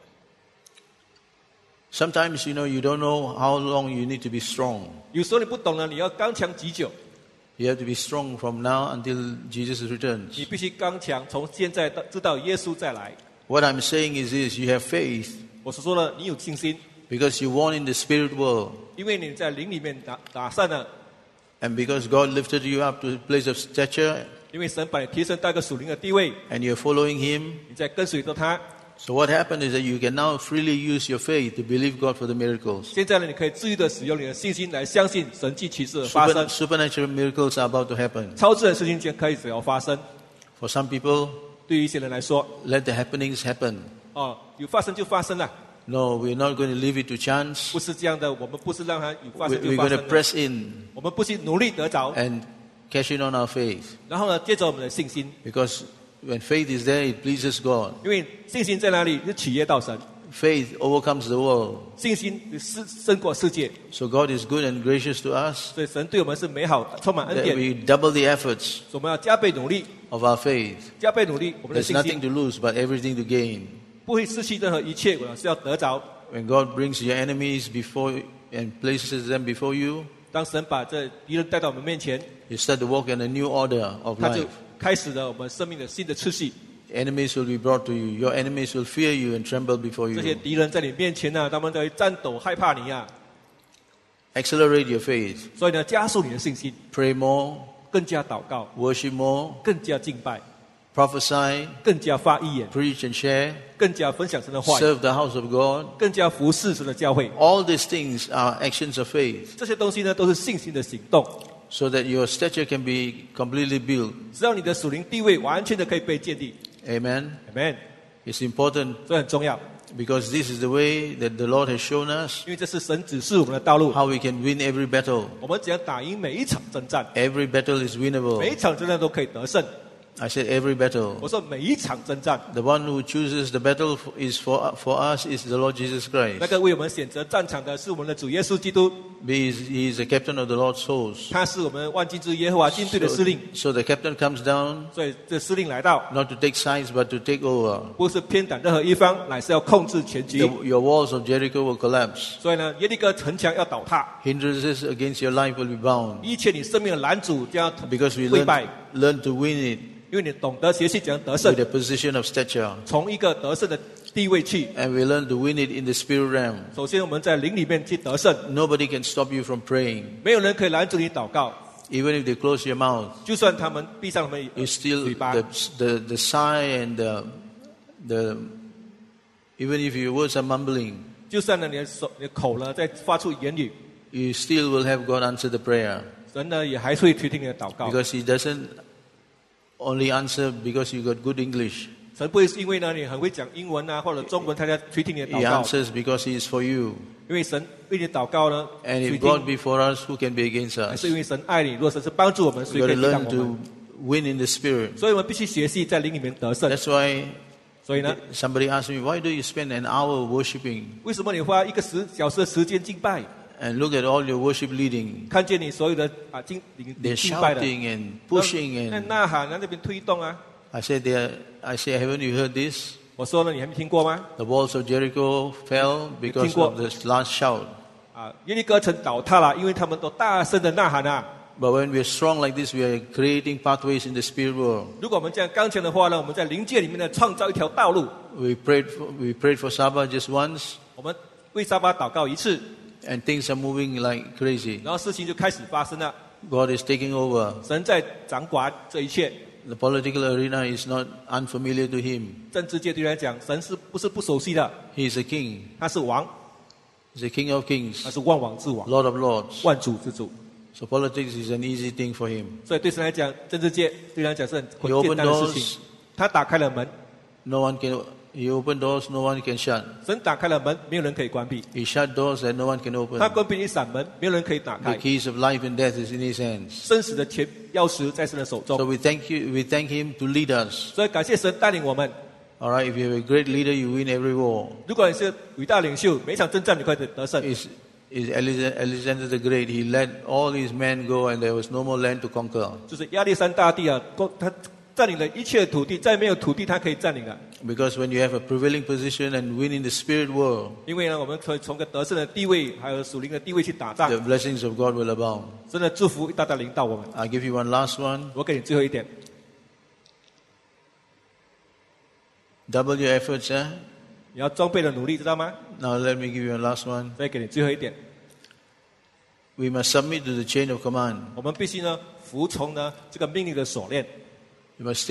Sometimes, you don't know how long you need to be strong. 有时候你不懂了，你要刚强几久？ You have to be strong from now until Jesus 你 returns. 必须刚强，从现在到直到耶稣再来。 What I'm saying is this, you have faith 我所说的，你有信心， because you won in the spirit world. 因为你在灵里面打胜了， And because God lifted you up to a place of stature 因为神把你提升到一个属灵的地位， and you're following Him. 你在跟随着他。 So what happened is that you can now freely use your faith to believe God for the miracles. 现在呢，你可以自由的使用你的信心来相信神迹奇事的发生， Supernatural miracles are about to happen. 超自然事情将开始要发生。 For some people, 对于一些人来说， let the happenings happen. 有发生就发生了， No, we're not going to leave it to chance. 不是这样的。我们不是让它有发生就 We're 发 going 生 to 的， press in 我们不是努力得着， and cash in on our faith. 然后呢，借着我们的信心， Because when faith is there, it pleases God. 因为信心在哪里就企业到神， Faith overcomes the world. 信心胜过世界， So God is good and gracious to us 所以神对我们是美好、充满恩 that 典， we double the efforts 所以我们要加倍努力， of our faith. 加倍努力，我们的 There's 信 nothing 心 to lose but everything to gain. 不会失去任何一切，我是要得着。 When God brings your enemies before and places them before you, 当神把这敌人带到我们面前， you start to walk in a new order of 他就 life. 开始了我们生命的新的次序。 Enemies will be brought to you. Your enemies will fear you and tremble before 这些 you. 敌人在你面前呢，他们在颤抖、害怕你啊。 Accelerate your faith. 所以呢，加速你的信心， Pray more, 更加祷告， worship more, 更加敬拜， prophesy, 更加发预言， preach and share, 更加分享神的话语， serve the house of God. 更加服侍神的教会。 All these things are actions of faith 这些东西呢，都是信心的行动， so that your stature can be completely built. 只要你的属灵地位完全的可以被建立。 Amen. Amen， It's important 这很重要， because this is the way that the Lord has shown us 因为这是神指示我们的道路。 how we can win every battle. 我们只要打赢每一场征战， Every battle is 每一 winnable. 场征战都可以得胜。 I said every battle. 我说每一场征战， The one who chooses the battle is for us is the Lord Jesus 那 Christ. 个为我们选择战场的是我们的主耶稣基督， He is the captain of the Lord's host. 他是我们万军之耶和华军队的司令。 So the captain comes down 所以这司令来到， not to take sides but to take over. 不是偏袒任何一方，乃是要控制全局。 Your walls of Jericho will collapse. 所以呢，耶利哥城墙要倒塌， Hindrances against your life will be bound 一切你生命的拦阻将要 because we 跪拜， learn to win it 因为你懂得学习怎样得胜 with，a position of stature. 从一个得胜的地位去。 And we learn to win it in the spirit realm. 首先，我们在灵里面去得胜， Nobody can stop you from praying. 没有人可以拦住你祷告， Even if they close your mouth, 就算他们闭上他们 you still 嘴巴， the sigh and the even if your words are mumbling, 就算呢你的口呢在发出言语， you still will have God answer the prayer 神呢也还是会垂听你的祷告。 because He doesn't only answer because you got good English. 神不会是因为呢你很会讲英文啊或者中文，他才垂听你的 He 祷告， answers because He is for you. 因为神为你祷告呢， And 垂 if God 听 be for us, who can be against 还 us? 是因为神爱你。如果神是帮助我们，谁 We've 可 got 以 to 抵挡 learn 我们？ to win in the Spirit. 所以我们必须学习在灵里面得胜。 That's why 所以呢， somebody asked me, why do you spend an hour worshiping 为什么你花1个小时的时間敬拜？ and look at all your worship leading? 看见你所有的敬 They're 敬拜的， shouting and pushing 那 and 呐喊啊，那边推动啊。 I said, haven't you heard this? 我说呢，你还没听过吗？ The walls of Jericho fell because 听过。 of this last shout. 耶利哥城倒塌了，因为他们都大声的呐喊啊。 But when we're strong like this, we are creating pathways in the spirit world. 如果我们这样刚强的话呢，我们在灵界里面呢创造一条道路。 We prayed for Sabah just once, 我们为沙巴祷告一次， and things are moving like crazy. 然后事情就开始发生了。 God is taking over. 神在掌管这一切， The political arena is not unfamiliar to Him. 政治界对他来讲，神是不是不熟悉的？ He is a king. 他是王， He's the King of 他 kings, 是万王之王， Lord of lords. 万主之主。 So politics is an easy thing for Him. 所以对神来讲，政治界对他来讲是很 He 简 opened 单的事 doors. 情。他打开了门， No one can. He opened doors no one can shut. 神打开了门，没有人可以关闭。 He shut doors that no one can 他 open. 关闭一扇门，没有人可以打 The 开。 keys of life and death is in His hands. 生死的钥匙在神的手 So 中。 we thank Him to lead us. 所以感谢神带领我们。 All right. If you have a great leader, you win every war. 如果你是伟大领袖，每一场征战你可以得胜。 is Alexander the Great. He let all his men go, and there was no more land to conquer. 就是亚历山大帝啊，他占领了一切的土地，再没有土地他可以占领了。 Because when you have a prevailing position and win in the spirit world, 因为呢，我们可以从个得胜的地位，还有属灵的地位去打仗 the，blessings of God will abound. 真的祝福大大领导我们。 I'll give you one last one. 我给你最后一点， Double your efforts, eh? 你要装备的努力，知道吗？ Now let me give you a last one. 再给你最后一点， We must submit to the chain of command. 我们必须呢服从呢这个命令的锁链， You must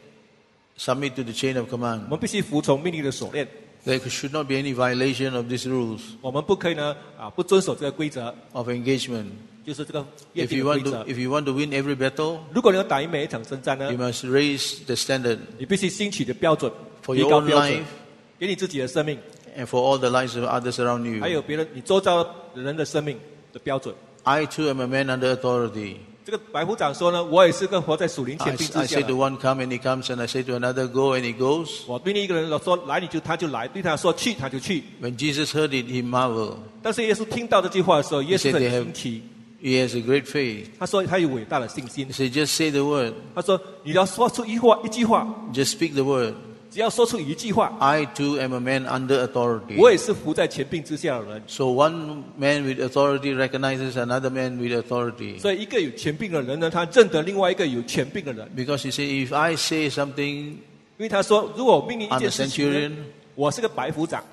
submit to the chain of 我 command. 们必须服从命令的锁链， There should not be any violation of these rules 我们不可以呢不遵守这个规则， of engagement. 就是这个约 If 定 you 的规 want to, 则。 if you want to win every battle, 如果你要打赢每一场征战呢 you，must raise the standard 你必须兴起的标准， for 提 your 高 own 标准 life， 给你自己的生命， and for all the lives of others around 还 you. 有别人你周遭人的生命的标准。 I too am a man under authority. 这个白虎长说呢，我也是个活在属灵 I, 权柄 I 之下 say to 的。 one, come, and he comes, and I say to another, go, and he goes. 我对另一个人说来他就来，对他说去他就去。 When Jesus heard it, he marveled. 但是耶稣听到这句话的时候，耶稣 said 很 they have- 惊奇， He has a great faith. 他说他有伟大的信心 He。said, just say the word. 他说你要说出一句话， Just speak the word. 只要说出一句话， I too am a man under authority. 我也是服在权柄之下的人。 So one man with authority recognizes another man with authority. 所以一个有权柄的人呢，他认得另外一个有权柄的人， Because he said, if I say something, 因为他说如果我命令一 I'm a 件事情 centurion, 呢，我是个白虎长，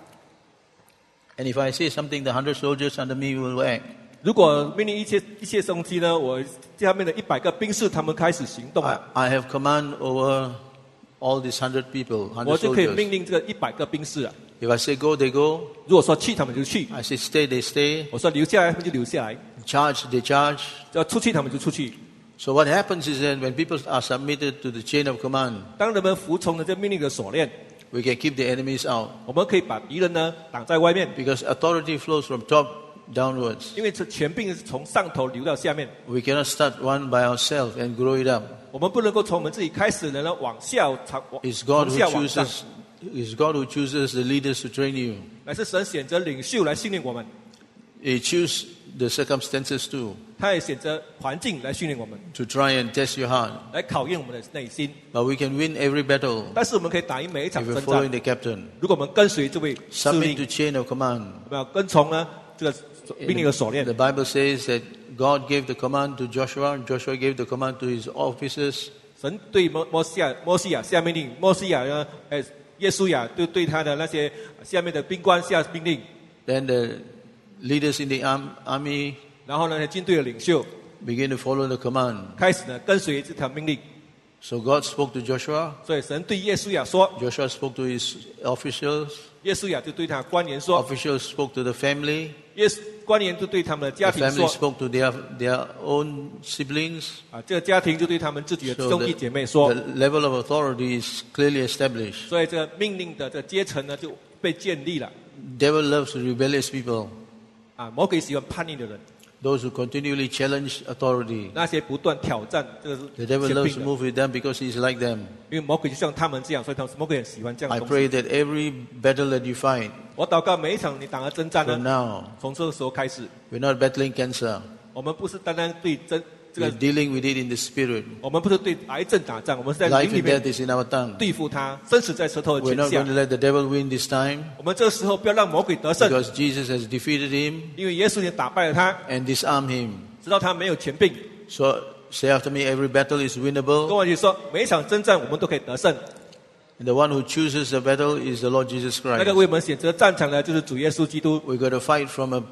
and if I say something, the 100 soldiers under me will act. 如果命令一切东西呢，我下面的100个兵士他们开始行动了， I have command over all these 100 people, 我 100 就可以命 soldiers. 令这个100个兵士了。 If I say go, they go. 如果说去，他们就去； I say stay, they stay. 我说留下来，他们就留下来； Charge, they charge. 要出去，他们就出去。 So what happens is that when people are submitted to the chain of command, 当人们服从了这命令的锁链， we can keep the enemies out. 我们可以把敌人呢挡在外面， Because authority flows from top downwards. 因为这权柄是从上头流到下面， We cannot start one by ourselves and grow it up. 我们不能够从我们自己开始，然后往下 It's God 从 who 下往上， chooses. It's God who chooses the leaders to train you. 乃是神选择领袖来训练我们， He chooses the circumstances too 他也选择环境来训练我们， to try and test your heart. 来考验我们的内心。 But we can win every battle 但是我们可以打赢每一场 if we're 征 following 战， the captain. 如果我们跟随这位司 Submit 令， to chain of command. 我们要跟从呢这个命令的锁链 The。Bible says that God gave the command to Joshua, and Joshua gave the command to his officers. 神对摩西亚下命令，摩西亚呢，耶稣亚就对他的那些下面的兵官下命令， Then the leaders in the army 然后呢，军队的领袖 begin to follow the command. 开始呢跟随这条命令。 So God spoke to Joshua. 所以神对耶稣亚说， Joshua spoke to his officials. 耶稣亚就对他官员说， Officials spoke to the family. 官员就对他们的 The 家庭 family 说， spoke to their own siblings. 这个家庭就对他们自己的 So 兄弟姐妹说 the，level of authority is clearly established. 所以这个命令的这个阶层呢就被建立了。 Devil loves rebellious people, 魔鬼喜欢叛逆的人， those who continually challenge authority. 那些不断挑战这个 The 是 devil 权 loves 柄 to 的， move with them because he's like them. 因为魔鬼就像他们这样，所以魔鬼很喜欢这样 I 的东西。 pray that every battle that you fight 我祷告每一场你打的征战 from 呢， now, 从这个时候开始， we're not battling cancer. 我们不是单单对这 We're 个， dealing with it in the spirit. 我们不是对癌症打仗，我们是在 Life 灵里 and 面 death is in our tongue. 对付它，生死在舌头的 We're 权 not 下 going to。let the devil win this time 我们这个时候不要让魔鬼得胜， because Jesus has defeated him 因为耶稣已经打败了他， and disarmed him. 知道他没有权柄。 So say after me, every battle is 跟 winnable. 我一起说，每一场征战我们都可以得胜。 And the one who chooses the battle is the Lord Jesus 那个 Christ. 为我们选择战场的就是主耶稣基督。 We've got to fight from a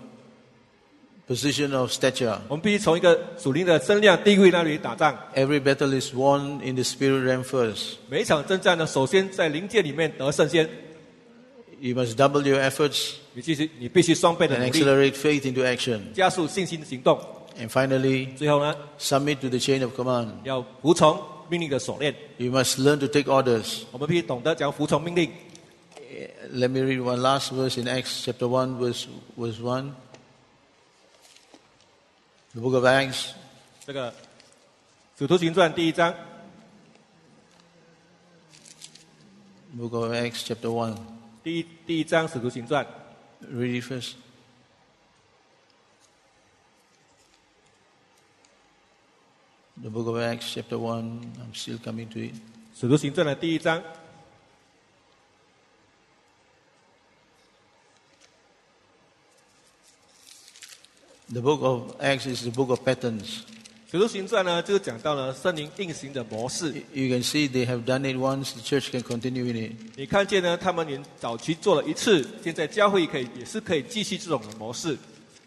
position of stature. 我们必须从一个属灵的身量地位那里打仗。 Every battle is won in the spirit realm first. 每一场征战呢，首先在灵界里面得胜先， You must double your efforts 你必须双倍的 and 努力， accelerate faith into action. 加速信心的行动。 And finally, 最后呢， submit to the chain of command. 要服从命令的锁链。 You must learn to take orders. 我们必须懂得讲服从命令。 Let me read one last verse in Acts chapter 1, verse 1. The book of Acts, 这个《使徒行传》第1章， book of Acts chapter 1. 第一章《使徒行传》 Read it first. The book of Acts, chapter 1. I'm still coming to it. 使徒行传的第1章。 The book of Acts is the book of patterns. 使徒行传呢，就是讲到了圣灵运行的模式。 You can see they have done it once. The church can continue in it. 你看见呢，他们连早期做了一次，现在教会也是可以继续这种的模式。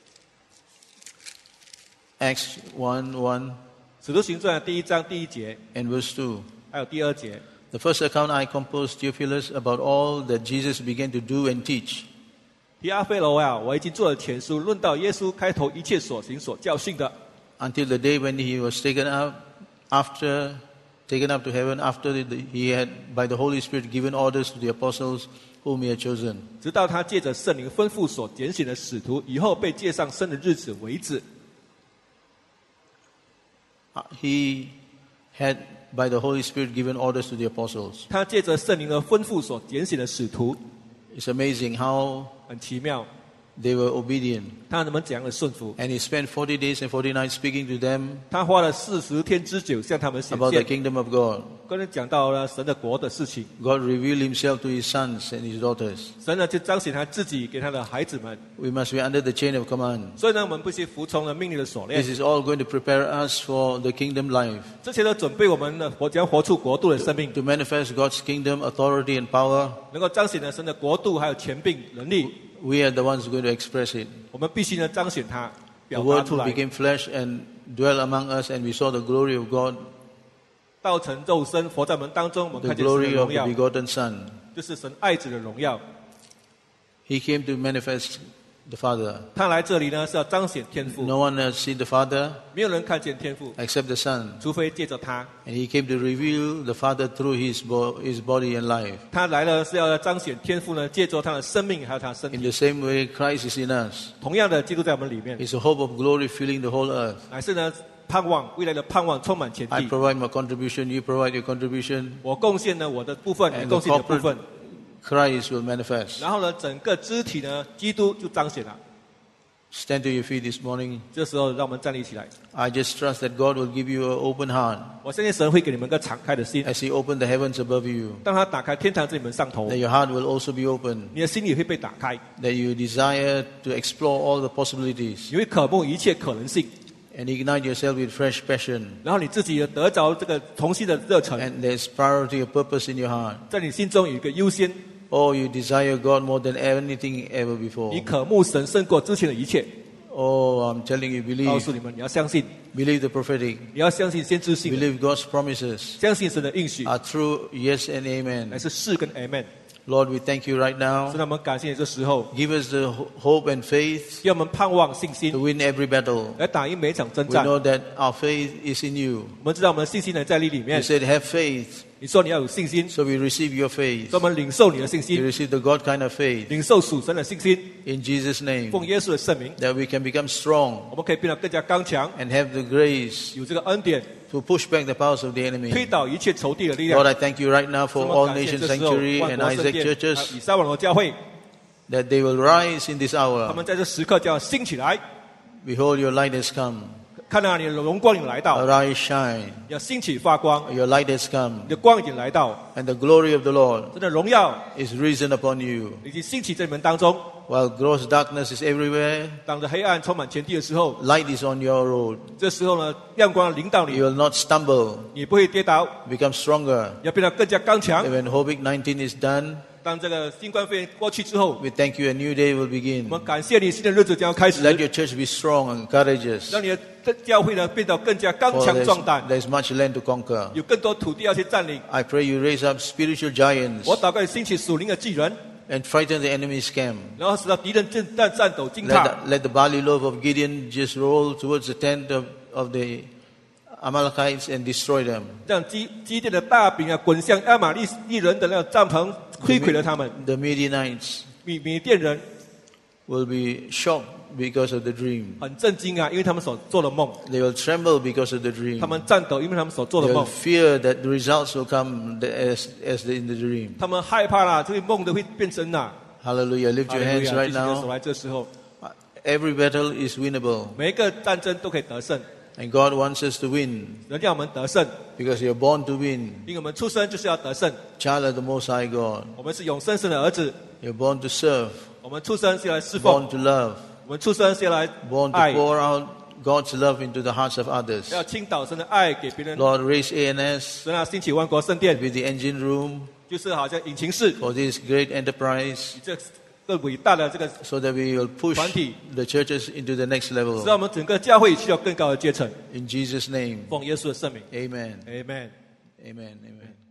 Acts 1:1 使徒行传的第1章第1节， and verse 2. 还有第2节。 The first account I composed, Theophilus, about all that Jesus began to do and teach. 提阿非罗啊，我已经做了前书，论到耶稣开头一切所行所教训的。 Until the day when he was taken up to heaven after he had by the Holy Spirit given orders to the apostles whom he had chosen. 直到他借着圣灵吩咐所拣选的使徒，以后被借上生的日子为止。 He had by the Holy Spirit given orders to the apostles. 他借着圣灵的吩咐所拣选的使徒， It's amazing how 很奇妙， they were obedient. 他们怎样的顺服。 And he spent 40 days and 40 nights speaking to them 他花了40天之久向他们显 about the 现， kingdom of God. 跟人讲到了神的国的事情。 God revealed himself to his sons and his daughters. 神呢就彰显他自己给他的孩子们， We must be under the chain of command. 所以呢，我们必须服从了命令的锁链 This。is all going to prepare us for the kingdom life, 这些都准备我们呢，将活出国度的生命， to manifest God's kingdom authority and power. 能够彰显了神的国度还有权柄能力。 We are the ones going to express it. 我们必须呢彰显它， The 表达 word 出来， became flesh and dwelt among us, and we saw the glory of God, 道成肉身，活在我们当中。我们 the 看见神的 glory of 荣 the 耀， begotten Son. 就是神爱子的荣耀。 He came to manifest the Father. 他来这里呢是要彰显天父， No one has seen the Father 没有人看见天父， except the Son. 除非借着他。 And he came to reveal the Father through his body and life. 他来了是要彰显天父呢，借着他的生命还有他的身 In 体。 the same way, Christ is in us. 同样的，基督在我们里面， It's a hope of glory filling the whole earth. 乃是呢盼望未来的盼望充满全 I 地。 provide my contribution, you provide your contribution, 我贡献呢我的部分，你 and 贡 the 献你的部分 corporate。Christ will manifest. 然后呢，整个肢体呢，基督就彰显了。 Stand to your feet this morning. 这时候，让我们站立起来。 I just trust that God will give you an open heart 我相信神会给你们一个敞开的心， as He opened the heavens above you. 当他打开天堂在你们上头 That，your heart will also be open. 你的心也会被打开， That you desire to explore all the possibilities 你会渴慕一切可能性， and ignite yourself with fresh passion. 然后你自己也得着这个重新的热忱， And there's priority of purpose in your heart. 在你心中有一个优先， Oh, you desire God more than anything ever 你 before. 渴慕神胜过之前的一切。 Oh, I'm telling you, 告 believe. 诉你们，你要相信， Believe the prophetic. 你要相信先知性， Believe God's promises 相信神的应许， are true, yes and 乃 amen. 是是跟 Amen。 Lord, we thank you right 所 now. 以我们感谢你这时候， Give us the hope and faith 给我们盼望信 to 心， win every battle. 来打赢每一场征 We 战。 know that our faith is in you. 我们知道我们的信心呢在你里 You 面。 said, have faith. 你说你要有信心， So we receive your faith. 所以我们领受你的信 We 心， receive the God kind of faith 领受属神的信心， in Jesus' name. 奉耶稣的圣名， That we can become strong 我们可以变得更加刚强， and have the grace 有这个恩典， to push back the powers of the 推 enemy. 倒一切仇敌的力量 Lord,。I thank you right now 所 for 以我 all 们感谢 Nation 这时候 Sanctuary 万 and 国圣 Isaac 殿、还有 churches 以撒网络教会， that they will rise in this 他 hour. 们在这时刻就要兴起来， Behold, your light has come. 看到你的荣光已经来到， Arise, shine. 要兴起发光， Your light has come. 你的光已经来到， And the glory of the Lord 真的荣耀 is risen upon you. 已经兴起在你们当中。 While gross darkness is everywhere, 当着黑暗充满全地的时候， light is on your road. 这时候呢，亮光领导 You 你， will not stumble, 你不会跌倒， become stronger. 要变得更加刚强 And。when COVID-19 is done, 当这个新冠肺炎过去之后， we thank you a new day will 我 begin. 们感谢你，新的日子将要开始， Let your church be strong and courageous. 让你的教会呢变得更加刚 For 强壮胆， there's much land to conquer. 有更多土地要去占领。 I pray you raise up spiritual giants 我祷告你兴起属灵的巨人， and frighten the enemy's camp. 然后使到敌人战斗惊 Let 踏 the,，let the barley loaf of Gideon just roll towards the tent of the Amalekites and destroy them. 让基甸的大饼啊滚向亚玛利人的那个帐篷，摧毁了他们。 The Midianites 米甸人 will be shocked because of the dream. 很震惊啊，因为他们所做的梦， They will tremble because of the dream. 他们战斗，因为他们所做 They 的 will 梦， fear that the results will come as in the dream. 他们害怕啦，这个梦都会变真呐。 Hallelujah. Lift your 哈利 hands 路亚 right 举起你的手 now. 来，这时候 Every battle is winnable. 每一个战争都可以得胜。 And God wants us to win 人让我们得胜， because you're born to win. 因为我们出生就是要得胜。 Child of the Most High God. 我们是永生神的儿子， You're born to serve, 我们出生是要来侍奉， born to love, 我们出生是要来 born to 爱， pour out God's love into the hearts of others. 要倾倒神的爱给别人。 Lord, raise ANS 神啊，兴起万国圣殿， with the engine room 就是好像引擎室， for this great enterprise 这个伟大的这个， so that we will push 团体。 the churches into the next 使到 level. 我们整个教会去到更高的阶层。 In Jesus' name, 奉耶稣的圣名 amen. ，Amen。 Amen. Amen.